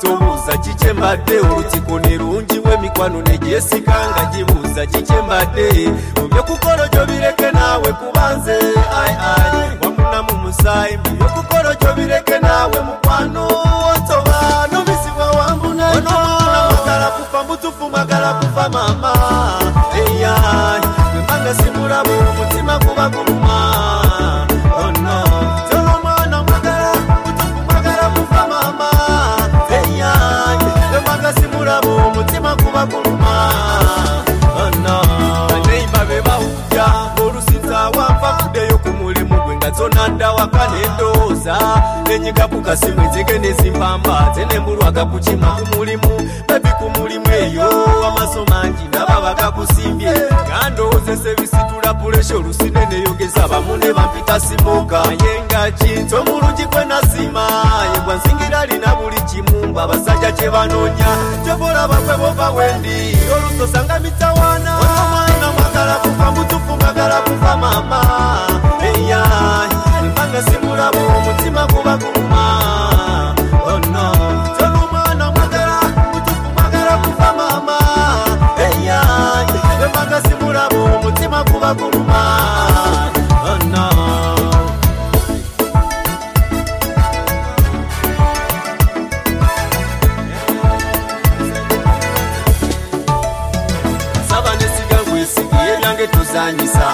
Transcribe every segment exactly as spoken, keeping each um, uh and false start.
tobuuza kikyembadde olutiko ne lungi w'emikwano ne gyesika nga gibuuza kikyembadde mu byokukolojo bireke naawe kubanze ai ai wamuna mu musaayi mu byokukolojo bireke naawe mukwano toba nobisibwa wambuna ono magala kufa mutufu magala kufa mama eyai wembanga simulamu omutima kuba guluma ono tolo mwana magala mutufu magala kufa mama eyai wembanga simulamu omutima kuba guluma ono baneiba be bawujja olusinza wampa kuddeyo ku mulimu gwe nga zonadda waka n'endowooza nenyikapuka simu enzege nezimpamba zenembulwaga kukima ku mulimu babi ku mulimu eyo amaso mangi naba bagakusimbye gandoozese bisitula pulesha olusine neyogeza bamu ne bampita simoka yenga kintu omulungi gwe nasima yegwa nsingira lina buli kimu abasajja kye banoonya kyobolaba kwe bova wendi olusosanga mitawaana omwana mwagala kufa mutufu mwagala kufa mama eyai mbanga simulamu omutima kuba guluma ono tolumwana mwagala mutufu mwagala kufa mama eyai mbanga simulamu omutima kuba guluma ono saba nesiga gwesigiye byange tuzanyisa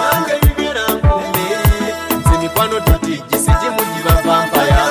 mikwano tutijise jimujiba vampaya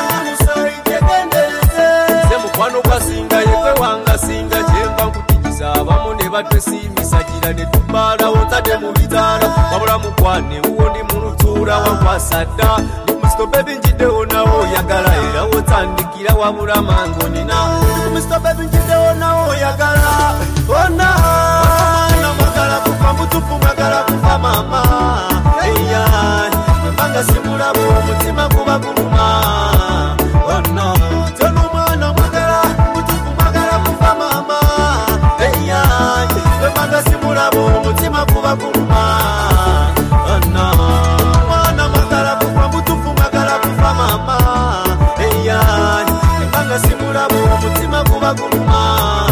ze mukwano gwasinga yekwe wanga singa jemba nkutijisa abamu ne batwesimisa gira ne tubala wotade mu bitara wabula mukwane uwo ndi mulutura wakwasadda Mister Baby njiddewo nawo yagala era wotandikira wabula mango nina Mister Baby njiddewo nawo yagala ona na magala kufa mutufu magala kufa mama eyai mbanga simulamu omutima kuba guluma ono tolumwana mwagala mutufu mwagala kufa mama eyai mbanga simulamu omutima kuba guluma ono mwana mwagala kufa mutufu mwagala kufa mama eyai mbanga simulamu omutima kuba guluma